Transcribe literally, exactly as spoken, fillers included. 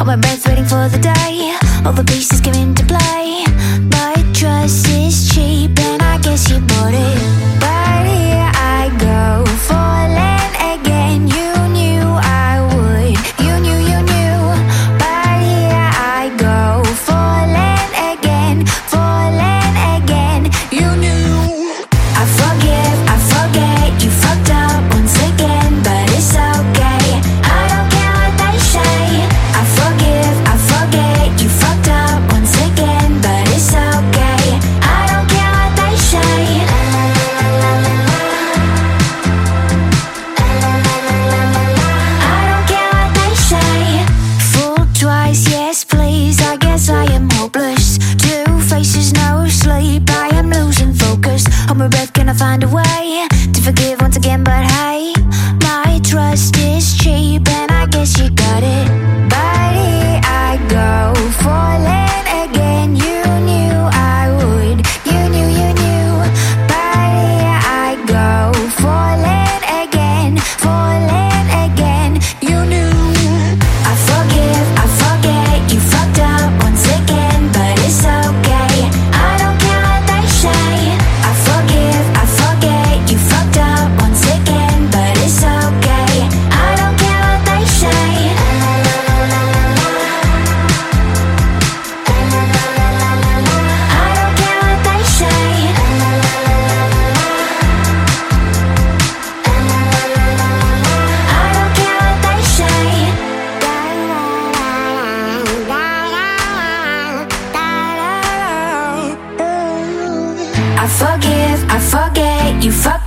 Hold my breath waiting for the day all the pieces come into play. But trust is cheap and I guess you bought it. But here I go, falling again. You knew I would, you knew, you knew. But here I go, falling again, falling again. You knew. I forgive, I forget, you fucked up once again, but it's okay, I don't care what they say. I forgive, I forget, you fucked up once again, but it's okay, I don't care what they say. I don't care what they say. Fooled twice, yes please, I guess I am hopeless. Two faces, no sleep, I am losing focus. Hold my breath, can I find a way to forgive once again? But hey, my trust is cheap and I guess you got it. But here I go, falling again. You knew I would, you knew, you knew. But here I go, falling again, falling again. You knew. I forgive, I forget, you fucked up once again, but it's okay, I don't care what they say. I forgive, I forget, you fucked up once again, but it's okay, I don't care what they say. I don't care what they say. I don't care what they say. I forgive, I forget, you fucked